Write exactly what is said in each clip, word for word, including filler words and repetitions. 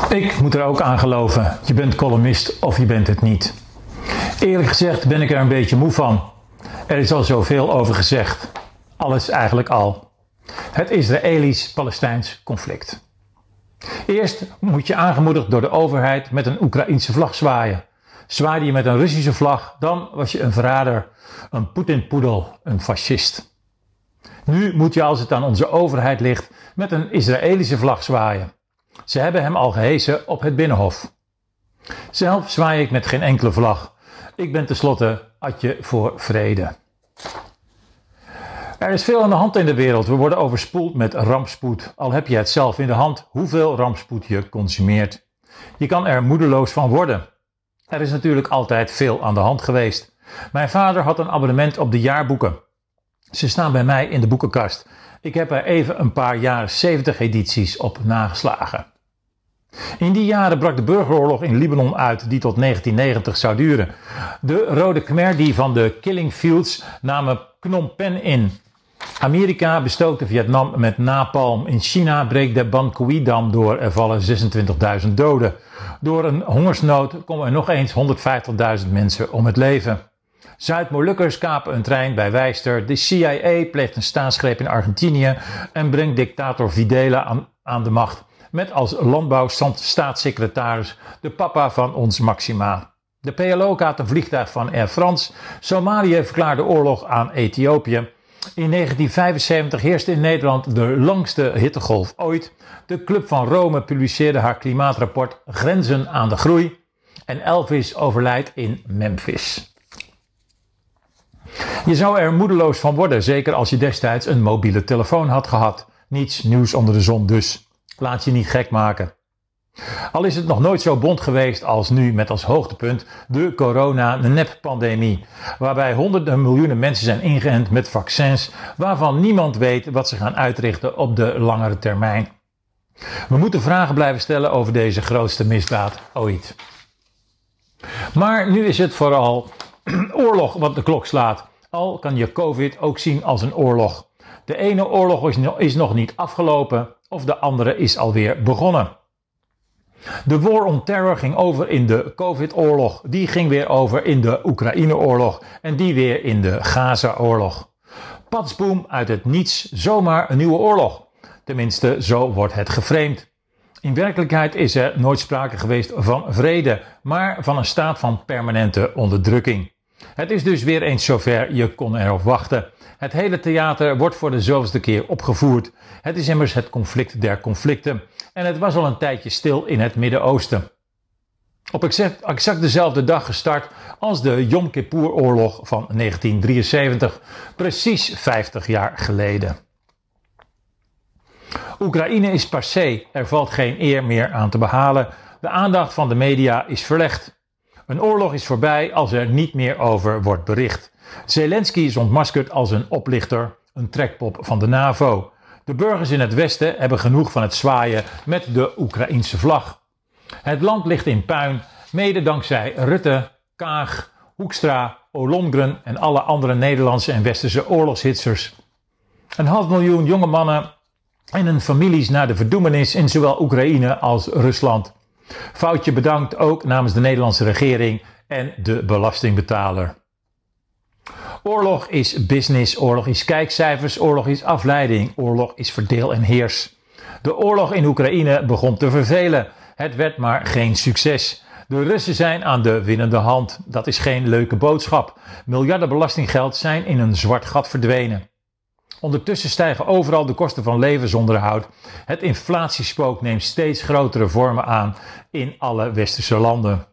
Ik moet er ook aan geloven. Je bent columnist of je bent het niet. Eerlijk gezegd ben ik er een beetje moe van. Er is al zoveel over gezegd. Alles eigenlijk al. Het Israëlisch-Palestijns conflict. Eerst moet je aangemoedigd door de overheid met een Oekraïense vlag zwaaien. Zwaaide je met een Russische vlag, dan was je een verrader, een Poetin-poedel, een fascist. Nu moet je, als het aan onze overheid ligt, met een Israëlische vlag zwaaien. Ze hebben hem al gehesen op het Binnenhof. Zelf zwaai ik met geen enkele vlag. Ik ben tenslotte atje voor vrede. Er is veel aan de hand in de wereld. We worden overspoeld met rampspoed. Al heb je het zelf in de hand hoeveel rampspoed je consumeert. Je kan er moedeloos van worden. Er is natuurlijk altijd veel aan de hand geweest. Mijn vader had een abonnement op de jaarboeken. Ze staan bij mij in de boekenkast. Ik heb er even een paar jaren zeventig edities op nageslagen. In die jaren brak de burgeroorlog in Libanon uit die tot negentien negentig zou duren. De Rode Khmer die van de Killing Fields namen Phnom Penh in. Amerika bestookte Vietnam met napalm. In China breekt de Ban Quy-dam door. Er vallen zesentwintigduizend doden. Door een hongersnood komen er nog eens honderdvijftigduizend mensen om het leven. Zuid-Molukkers kapen een trein bij Wijster. De C I A pleegt een staatsgreep in Argentinië en brengt dictator Videla aan, aan de macht. Met als landbouwstaatssecretaris de papa van ons Maxima. De P L O kaapt een vliegtuig van Air France. Somalië verklaarde oorlog aan Ethiopië. In negentien vijfenzeventig heerste in Nederland de langste hittegolf ooit. De Club van Rome publiceerde haar klimaatrapport Grenzen aan de Groei. En Elvis overlijdt in Memphis. Je zou er moedeloos van worden, zeker als je destijds een mobiele telefoon had gehad. Niets nieuws onder de zon dus. Laat je niet gek maken. Al is het nog nooit zo bont geweest als nu met als hoogtepunt de corona-nep-pandemie. Waarbij honderden miljoenen mensen zijn ingeënt met vaccins waarvan niemand weet wat ze gaan uitrichten op de langere termijn. We moeten vragen blijven stellen over deze grootste misdaad ooit. Maar nu is het vooral oorlog wat de klok slaat. Al kan je COVID ook zien als een oorlog. De ene oorlog is nog niet afgelopen of de andere is alweer begonnen. De war on terror ging over in de COVID-oorlog. Die ging weer over in de Oekraïne-oorlog. En die weer in de Gaza-oorlog. Patsboom, uit het niets, zomaar een nieuwe oorlog. Tenminste, zo wordt het geframed. In werkelijkheid is er nooit sprake geweest van vrede, maar van een staat van permanente onderdrukking. Het is dus weer eens zover, je kon erop wachten. Het hele theater wordt voor de zoveelste keer opgevoerd. Het is immers het conflict der conflicten. En het was al een tijdje stil in het Midden-Oosten. Op exact, exact dezelfde dag gestart als de Yom Kippur-oorlog van negentien drieënzeventig, precies vijftig jaar geleden. Oekraïne is passé, er valt geen eer meer aan te behalen. De aandacht van de media is verlegd. Een oorlog is voorbij als er niet meer over wordt bericht. Zelensky is ontmaskerd als een oplichter, een trekpop van de NAVO. De burgers in het Westen hebben genoeg van het zwaaien met de Oekraïense vlag. Het land ligt in puin, mede dankzij Rutte, Kaag, Hoekstra, Ollongren en alle andere Nederlandse en Westerse oorlogshitsers. Een half miljoen jonge mannen en hun families naar de verdoemenis in zowel Oekraïne als Rusland. Foutje bedankt ook namens de Nederlandse regering en de belastingbetaler. Oorlog is business, oorlog is kijkcijfers, oorlog is afleiding, oorlog is verdeel en heers. De oorlog in Oekraïne begon te vervelen. Het werd maar geen succes. De Russen zijn aan de winnende hand. Dat is geen leuke boodschap. Miljarden belastinggeld zijn in een zwart gat verdwenen. Ondertussen stijgen overal de kosten van levensonderhoud. Het inflatiespook neemt steeds grotere vormen aan in alle westerse landen.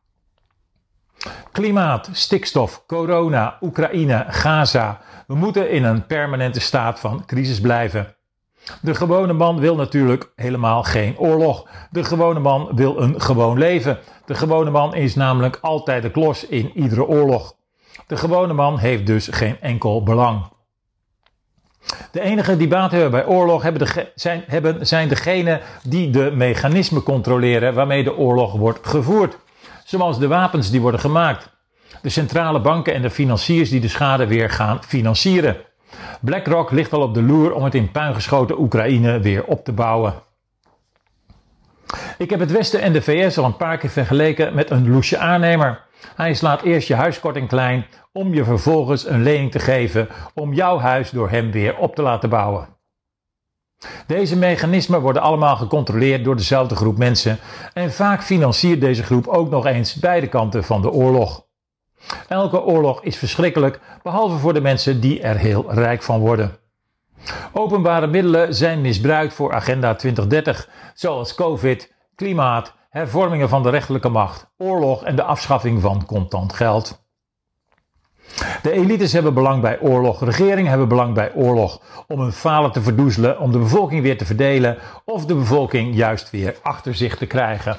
Klimaat, stikstof, corona, Oekraïne, Gaza. We moeten in een permanente staat van crisis blijven. De gewone man wil natuurlijk helemaal geen oorlog. De gewone man wil een gewoon leven. De gewone man is namelijk altijd de klos in iedere oorlog. De gewone man heeft dus geen enkel belang. De enige die baat hebben bij oorlog hebben de, zijn, hebben, zijn degenen die de mechanismen controleren waarmee de oorlog wordt gevoerd. Zoals de wapens die worden gemaakt. De centrale banken en de financiers die de schade weer gaan financieren. BlackRock ligt al op de loer om het in puin geschoten Oekraïne weer op te bouwen. Ik heb het Westen en de V S al een paar keer vergeleken met een loesje aannemer. Hij slaat eerst je huiskorting klein om je vervolgens een lening te geven om jouw huis door hem weer op te laten bouwen. Deze mechanismen worden allemaal gecontroleerd door dezelfde groep mensen en vaak financiert deze groep ook nog eens beide kanten van de oorlog. Elke oorlog is verschrikkelijk, behalve voor de mensen die er heel rijk van worden. Openbare middelen zijn misbruikt voor Agenda twintig dertig, zoals COVID, klimaat, hervormingen van de rechterlijke macht, oorlog en de afschaffing van contant geld. De elites hebben belang bij oorlog, regeringen hebben belang bij oorlog om hun falen te verdoezelen, om de bevolking weer te verdelen of de bevolking juist weer achter zich te krijgen.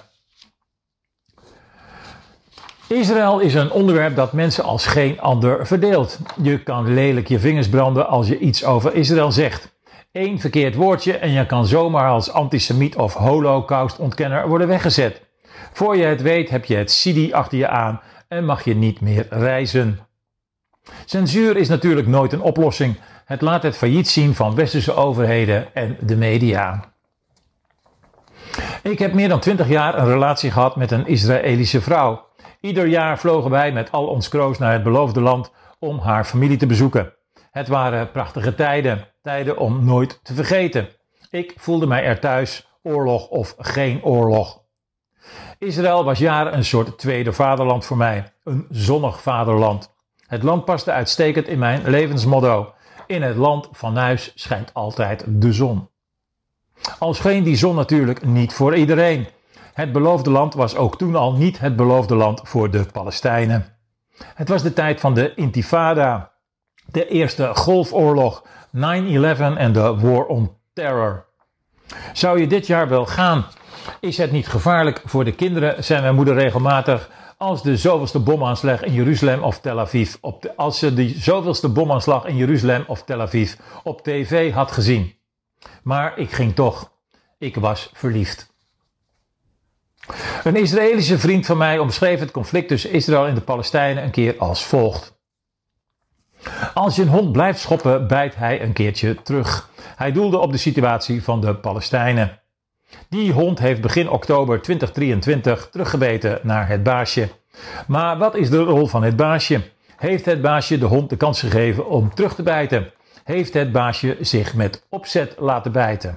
Israël is een onderwerp dat mensen als geen ander verdeelt. Je kan lelijk je vingers branden als je iets over Israël zegt. Eén verkeerd woordje en je kan zomaar als antisemiet of holocaust-ontkenner worden weggezet. Voor je het weet heb je het Sidi achter je aan en mag je niet meer reizen. Censuur is natuurlijk nooit een oplossing. Het laat het failliet zien van westerse overheden en de media. Ik heb meer dan twintig jaar een relatie gehad met een Israëlische vrouw. Ieder jaar vlogen wij met al ons kroost naar het beloofde land om haar familie te bezoeken. Het waren prachtige tijden, tijden om nooit te vergeten. Ik voelde mij er thuis, oorlog of geen oorlog. Israël was jaren een soort tweede vaderland voor mij, een zonnig vaderland. Het land paste uitstekend in mijn levensmotto. In het land van huis schijnt altijd de zon. Al scheen die zon natuurlijk niet voor iedereen. Het beloofde land was ook toen al niet het beloofde land voor de Palestijnen. Het was de tijd van de Intifada, de eerste golfoorlog, nine eleven en de War on Terror. Zou je dit jaar wel gaan? Is het niet gevaarlijk voor de kinderen, zei mijn moeder regelmatig, als de zoveelste bomaanslag in Jeruzalem of Tel Aviv op de, als ze de zoveelste bomaanslag in Jeruzalem of Tel Aviv op tv had gezien. Maar ik ging toch. Ik was verliefd. Een Israëlische vriend van mij omschreef het conflict tussen Israël en de Palestijnen een keer als volgt. Als je een hond blijft schoppen, bijt hij een keertje terug. Hij doelde op de situatie van de Palestijnen. Die hond heeft begin oktober twintig drieëntwintig teruggebeten naar het baasje. Maar wat is de rol van het baasje? Heeft het baasje de hond de kans gegeven om terug te bijten? Heeft het baasje zich met opzet laten bijten?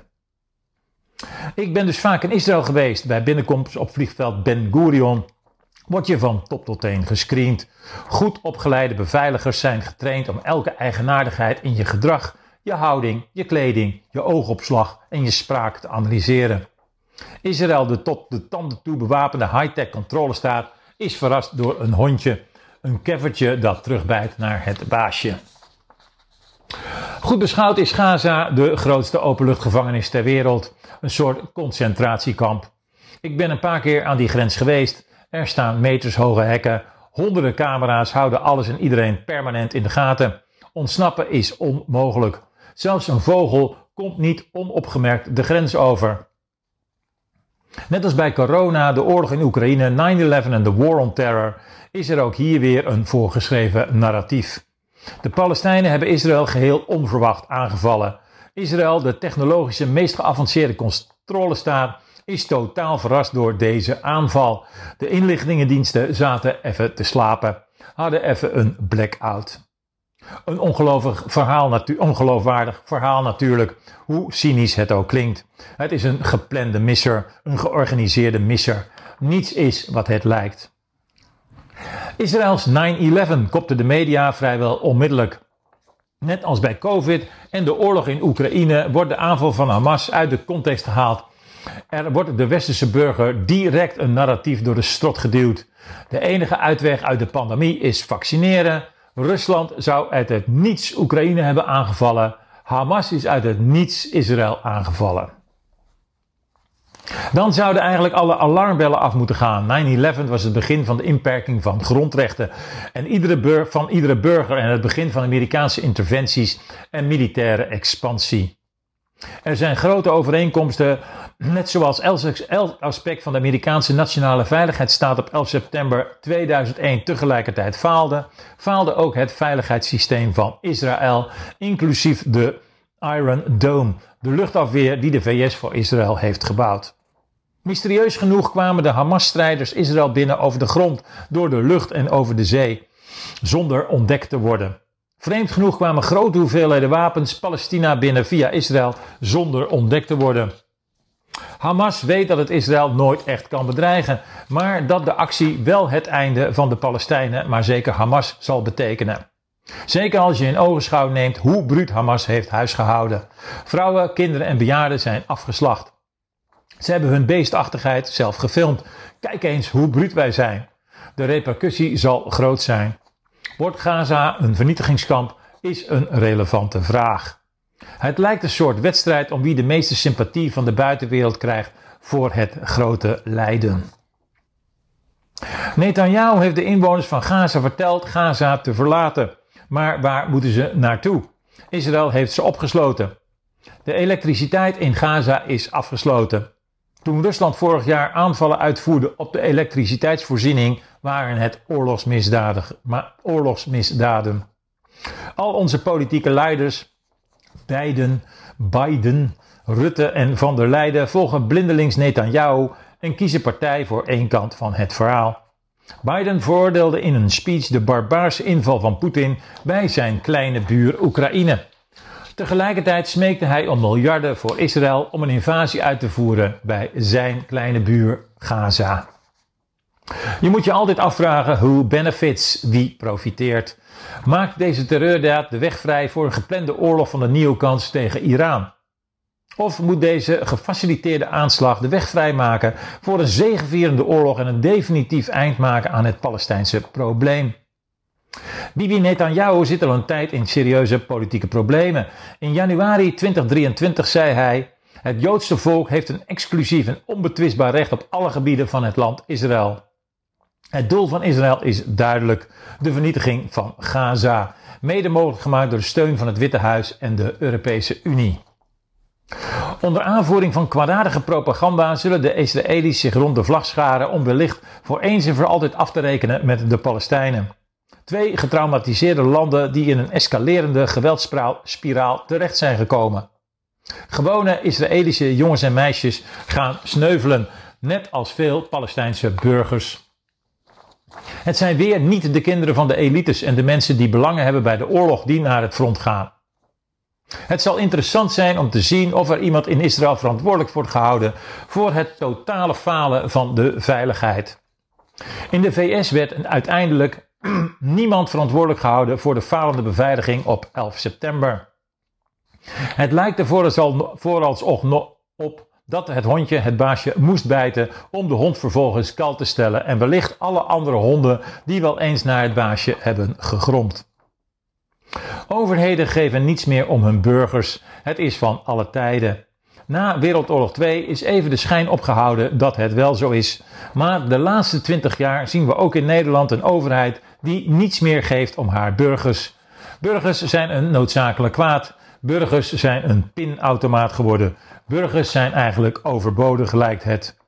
Ik ben dus vaak in Israël geweest. Bij binnenkomst op vliegveld Ben Gurion word je van top tot teen gescreend. Goed opgeleide beveiligers zijn getraind om elke eigenaardigheid in je gedrag, je houding, je kleding, je oogopslag en je spraak te analyseren. Israël, de tot de tanden toe bewapende high-tech controlestaat, is verrast door een hondje, een keffertje dat terugbijt naar het baasje. Goed beschouwd is Gaza de grootste openluchtgevangenis ter wereld, een soort concentratiekamp. Ik ben een paar keer aan die grens geweest. Er staan metershoge hekken, honderden camera's houden alles en iedereen permanent in de gaten. Ontsnappen is onmogelijk. Zelfs een vogel komt niet onopgemerkt de grens over. Net als bij corona, de oorlog in Oekraïne, nine eleven en de War on Terror, is er ook hier weer een voorgeschreven narratief. De Palestijnen hebben Israël geheel onverwacht aangevallen. Israël, de technologische meest geavanceerde controlestaat, is totaal verrast door deze aanval. De inlichtingendiensten zaten even te slapen, hadden even een blackout. Een ongelooflijk verhaal natu- ongeloofwaardig verhaal natuurlijk, hoe cynisch het ook klinkt. Het is een geplande misser, een georganiseerde misser. Niets is wat het lijkt. Israëls nine eleven kopte de media vrijwel onmiddellijk. Net als bij COVID en de oorlog in Oekraïne wordt de aanval van Hamas uit de context gehaald. Er wordt de westerse burger direct een narratief door de strot geduwd. De enige uitweg uit de pandemie is vaccineren. Rusland zou uit het niets Oekraïne hebben aangevallen. Hamas is uit het niets Israël aangevallen. Dan zouden eigenlijk alle alarmbellen af moeten gaan. nine eleven was het begin van de inperking van grondrechten en iedere bur- van iedere burger en het begin van Amerikaanse interventies en militaire expansie. Er zijn grote overeenkomsten, net zoals elk aspect van de Amerikaanse nationale veiligheidsstaat op elf september tweeduizend één tegelijkertijd faalde, faalde ook het veiligheidssysteem van Israël, inclusief de Iron Dome, de luchtafweer die de V S voor Israël heeft gebouwd. Mysterieus genoeg kwamen de Hamas-strijders Israël binnen over de grond, door de lucht en over de zee, zonder ontdekt te worden. Vreemd genoeg kwamen grote hoeveelheden wapens Palestina binnen via Israël, zonder ontdekt te worden. Hamas weet dat het Israël nooit echt kan bedreigen, maar dat de actie wel het einde van de Palestijnen, maar zeker Hamas, zal betekenen. Zeker als je in ogenschouw neemt hoe bruut Hamas heeft huisgehouden. Vrouwen, kinderen en bejaarden zijn afgeslacht. Ze hebben hun beestachtigheid zelf gefilmd. Kijk eens hoe bruut wij zijn. De repercussie zal groot zijn. Wordt Gaza een vernietigingskamp, is een relevante vraag. Het lijkt een soort wedstrijd om wie de meeste sympathie van de buitenwereld krijgt voor het grote lijden. Netanyahu heeft de inwoners van Gaza verteld Gaza te verlaten. Maar waar moeten ze naartoe? Israël heeft ze opgesloten. De elektriciteit in Gaza is afgesloten. Toen Rusland vorig jaar aanvallen uitvoerde op de elektriciteitsvoorziening, waren het oorlogsmisdaden. oorlogsmisdaden. Al onze politieke leiders, Biden, Biden, Rutte en Van der Leyen, volgen blindelings Netanyahu en kiezen partij voor één kant van het verhaal. Biden veroordeelde in een speech de barbaarse inval van Poetin bij zijn kleine buur Oekraïne. Tegelijkertijd smeekte hij om miljarden voor Israël om een invasie uit te voeren bij zijn kleine buur Gaza. Je moet je altijd afvragen hoe benefits, wie profiteert. Maakt deze terreurdaad de weg vrij voor een geplande oorlog van de neocons tegen Iran? Of moet deze gefaciliteerde aanslag de weg vrijmaken voor een zegevierende oorlog en een definitief eind maken aan het Palestijnse probleem? Bibi Netanyahu zit al een tijd in serieuze politieke problemen. In januari tweeduizend drieëntwintig zei hij: het Joodse volk heeft een exclusief en onbetwistbaar recht op alle gebieden van het land Israël. Het doel van Israël is duidelijk: de vernietiging van Gaza, mede mogelijk gemaakt door de steun van het Witte Huis en de Europese Unie. Onder aanvoering van kwaadaardige propaganda zullen de Israëli's zich rond de vlag scharen om wellicht voor eens en voor altijd af te rekenen met de Palestijnen. Twee getraumatiseerde landen die in een escalerende geweldsspiraal terecht zijn gekomen. Gewone Israëlische jongens en meisjes gaan sneuvelen, net als veel Palestijnse burgers. Het zijn weer niet de kinderen van de elites en de mensen die belangen hebben bij de oorlog die naar het front gaan. Het zal interessant zijn om te zien of er iemand in Israël verantwoordelijk wordt gehouden voor het totale falen van de veiligheid. In de V S werd uiteindelijk niemand verantwoordelijk gehouden voor de falende beveiliging op elf september. Het lijkt er vooralsnog op dat het hondje het baasje moest bijten om de hond vervolgens kal te stellen en wellicht alle andere honden die wel eens naar het baasje hebben gegromd. Overheden geven niets meer om hun burgers. Het is van alle tijden. Na Wereldoorlog twee is even de schijn opgehouden dat het wel zo is. Maar de laatste twintig jaar zien we ook in Nederland een overheid die niets meer geeft om haar burgers. Burgers zijn een noodzakelijk kwaad. Burgers zijn een pinautomaat geworden. Burgers zijn eigenlijk overbodig, lijkt het.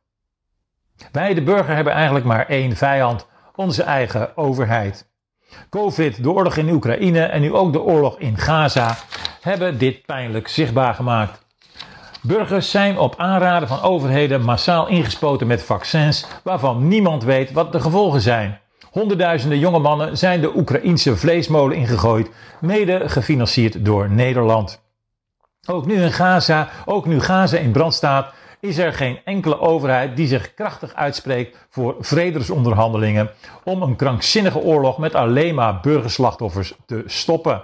Wij, de burger, hebben eigenlijk maar één vijand: onze eigen overheid. Covid, de oorlog in Oekraïne en nu ook de oorlog in Gaza hebben dit pijnlijk zichtbaar gemaakt. Burgers zijn op aanraden van overheden massaal ingespoten met vaccins waarvan niemand weet wat de gevolgen zijn. Honderdduizenden jonge mannen zijn de Oekraïense vleesmolen ingegooid, mede gefinancierd door Nederland. Ook nu in Gaza, ook nu Gaza in brand staat, is er geen enkele overheid die zich krachtig uitspreekt voor vredesonderhandelingen om een krankzinnige oorlog met alleen maar burgerslachtoffers te stoppen.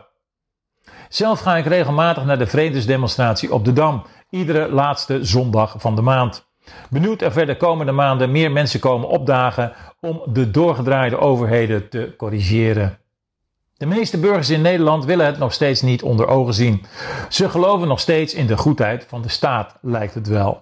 Zelf ga ik regelmatig naar de vredesdemonstratie op de Dam, iedere laatste zondag van de maand. Benieuwd of er de komende maanden meer mensen komen opdagen om de doorgedraaide overheden te corrigeren. De meeste burgers in Nederland willen het nog steeds niet onder ogen zien. Ze geloven nog steeds in de goedheid van de staat, lijkt het wel.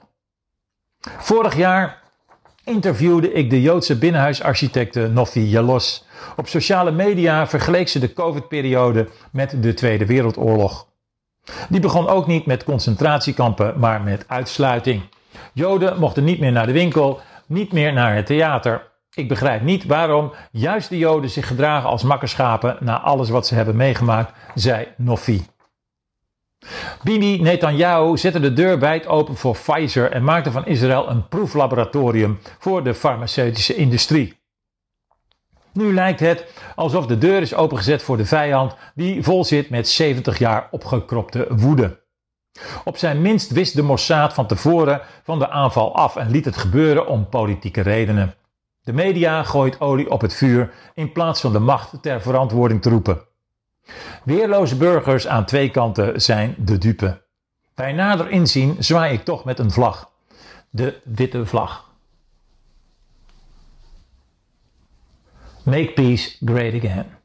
Vorig jaar interviewde ik de Joodse binnenhuisarchitecte Nofi Yalos. Op sociale media vergeleek ze de COVID-periode met de Tweede Wereldoorlog. Die begon ook niet met concentratiekampen, maar met uitsluiting. Joden mochten niet meer naar de winkel, niet meer naar het theater. Ik begrijp niet waarom juist de Joden zich gedragen als makkerschapen na alles wat ze hebben meegemaakt, zei Nofi. Bibi Netanyahu zette de deur wijd open voor Pfizer en maakte van Israël een proeflaboratorium voor de farmaceutische industrie. Nu lijkt het alsof de deur is opengezet voor de vijand die vol zit met zeventig jaar opgekropte woede. Op zijn minst wist de Mossad van tevoren van de aanval af en liet het gebeuren om politieke redenen. De media gooit olie op het vuur in plaats van de macht ter verantwoording te roepen. Weerloze burgers aan twee kanten zijn de dupe. Bij nader inzien zwaai ik toch met een vlag. De witte vlag. Make peace great again.